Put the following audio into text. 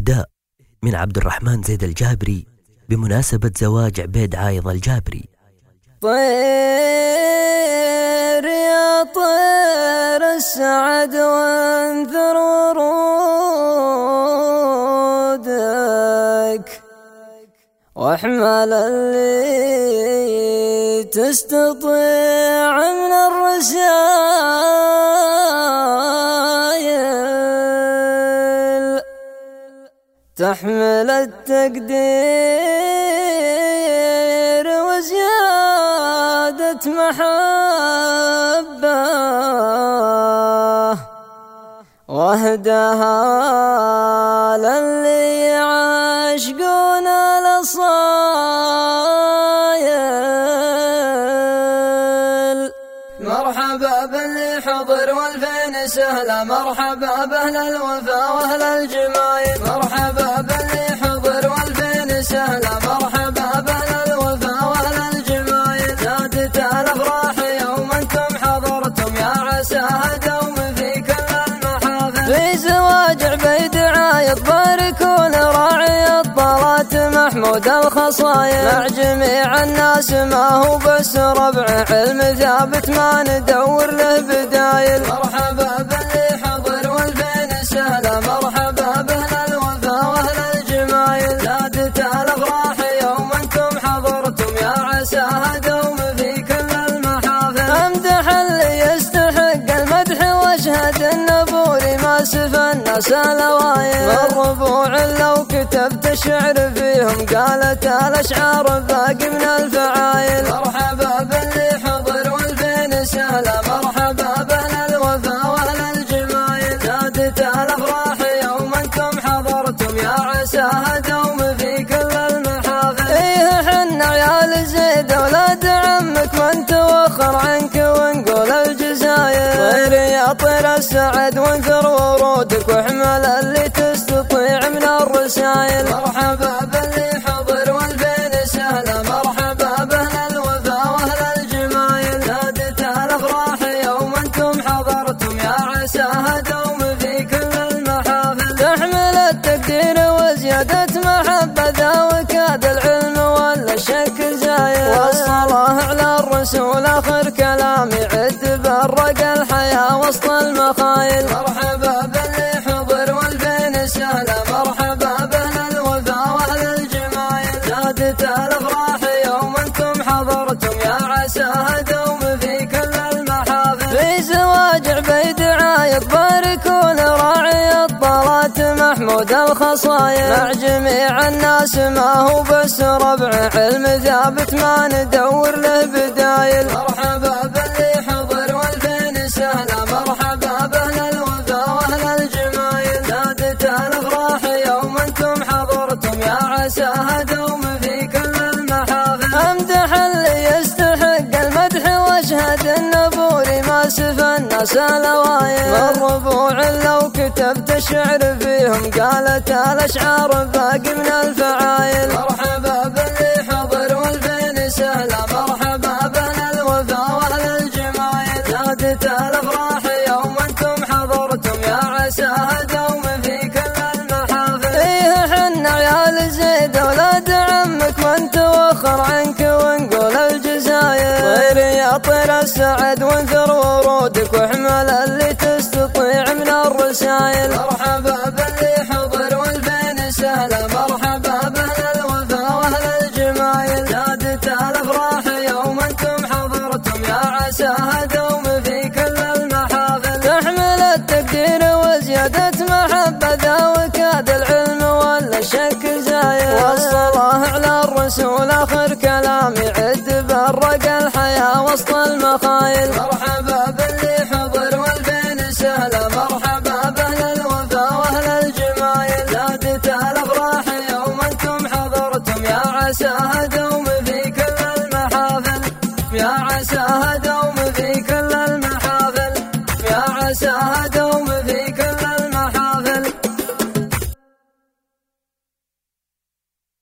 إهداء من عبد الرحمن زيد الجابري بمناسبة زواج عبيد عايض الجابري. طير يا طير السعد وانثر ورودك، واحمل اللي تستطيع من الرسايل، تحمل التقدير وزيادة محبة، واهداها للي يعشقون الأصايل. مرحبا باللي حضر والفين سهلة، مرحبا بأهل الوفا وأهل الجمايل، مرحبا باللي حضر والفين سهلة، مرحبا بأهل الوفا وأهل الجمايل. زادت الأفراح يوم أنتم حضرتم، يا عساها دوم في كل المحافل. في زواج عبيد عايض باركوا لراعي الطلات محمود الخصايل، مع جميع الناس ما هو بس ربع، علم ثابت ما ندور له بدايل. مرحبا باللي حضر والفين سهلة، مرحبا بأهل الوفا وأهل الجمايل. زادت الأفراح يوم أنتم حضرتم، يا عساها دوم في كل المحافل. أمدح اللي يستحق المدح واشهد النبوري ما سفى الناس الأوايل، من ربوع لو كتبت شعر فيهم قالت الأشعار باقي من الفعايل. مرحبا باللي حضر والفين سهلة، مرحبا بأهل الوفا وأهل الجمايل. زادت الأفراح يوم أنتم حضرتم، يا عساها دوم في كل المحافل. إيه حنا عيال زيد أولاد عمك من توخر عنك ونقول الجزاير. طير يا طير السعد وانثر ورودك، واحمل اللي تستطيع من الرسايل. مرحبا باللي حضر والفين سهلة، مرحبا بأهل الوفا وأهل الجمايل. زادت الأفراح يوم أنتم حضرتم، يا عساها دوم في كل المحافل. تحمل التقدير وزيادة محبة، ذاك هذا العلم ولا الشك زايل. والصلاة على الرسول آخر كلامي، عد برق الحياة وسط المخايل. مرحبا باللي حضر والفين سهلة، مرحبا بأهل الوفا وأهل الجمايل. زادت الأفراح يوم أنتم حضرتم، يا عساها دوم في كل المحافل. في زواج عبيد عايض باركوا لراعي الطلات محمود الخصايل، مع جميع الناس ما هو بس ربع، علم ثابت ما ندور له بدايل. مرحبا باللي حضر والفين سهلة، مرحبا بأهل الوفا وأهل الجمايل. زادت الأفراح يوم أنتم حضرتم، يا عساها دوم في كل المحافل. أمدح اللي يستحق المدح واشهد النبوري ما سفى الناس الأوايل، من ربوع لو كتبت شعر فيهم قالت الأشعار باقي من الفعايل. مرحبا باللي حضر والفين سهلة، مرحبا بأهل الوفا وأهل الجمايل. زادت الأفراح يوم أنتم حضرتم، يا عساها دوم في كل المحافل. إيه حنا عيال زيد أولاد عمك من توخر عنك ونقول الجزاير. طير يا طير السعد وانثر ورودك، واحمل اللي تستطيع من الرسايل. مرحبا باللي حضر والفين سهلة، مرحبا بأهل الوفا وأهل الجمايل. زادت الأفراح يوم أنتم حضرتم، يا عساها دوم في كل المحافل. تحمل التقدير وزيادة محبة، ذاك هذا العلم ولا الشك زايل. والصلاة على الرسول آخر كلامي، عد برق الحياة وسط المخايل. مرحبا